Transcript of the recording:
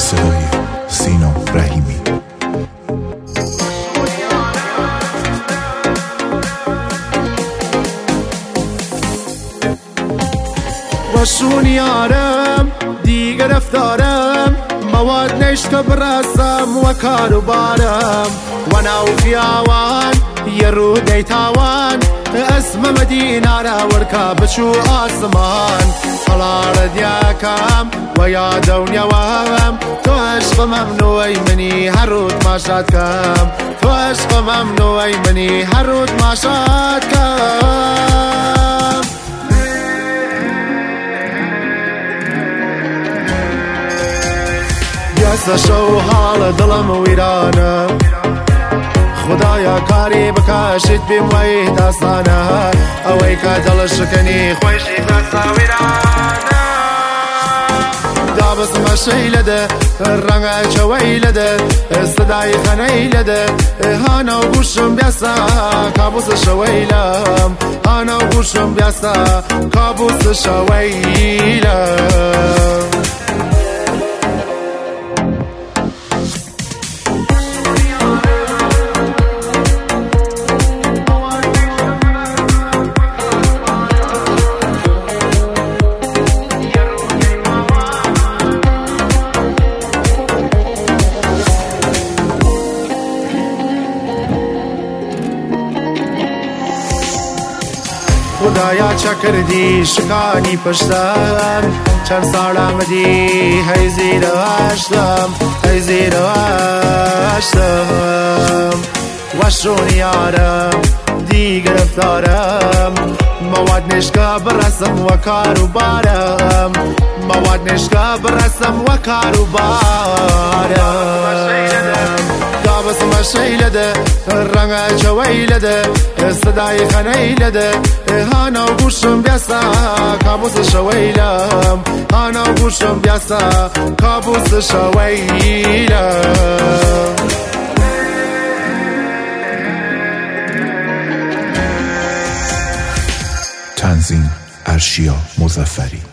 صدای سینا رحیمی. باشون یارم دیگه رفتارم، مواد نشت برسم و کارو بارم و ناو فیاوان یه رو دیتاوان اسم مدینه را ورکا بچو آسمان طلال دیاکم و یادون یوام تو عشق ممنوعی منی هر رود ماشاد کم تو عشق ممنوعی منی هر رود ماشاد کم بیاسته شو حال دلم ویرانه خدایا کاری بکشید بیم وی داستانه اوی که دل شکنی خوشی دستا ویرانه دابس مشیلده رنگ چویلده صدای خنیلده هانا و گوشم بیاستا کابوس شویلم هانا و گوشم بیاستا کابوس شویلم خدایا چه کردی شکانی پشتم چند سال آمدی هی زیر هشتم هی زیر هشتم وشون یارم دیگه رفتارم مواد نشکا برسم و کارو بارم مواد نشکا برسم و کارو بارم دابس مشیلده رنگ چویلده صدای خنیلده هانا و گوشم بیاستا کابوس شویلم هانا و گوشم بیاستا کابوس شویلم تنظیم ارشیا مظفری.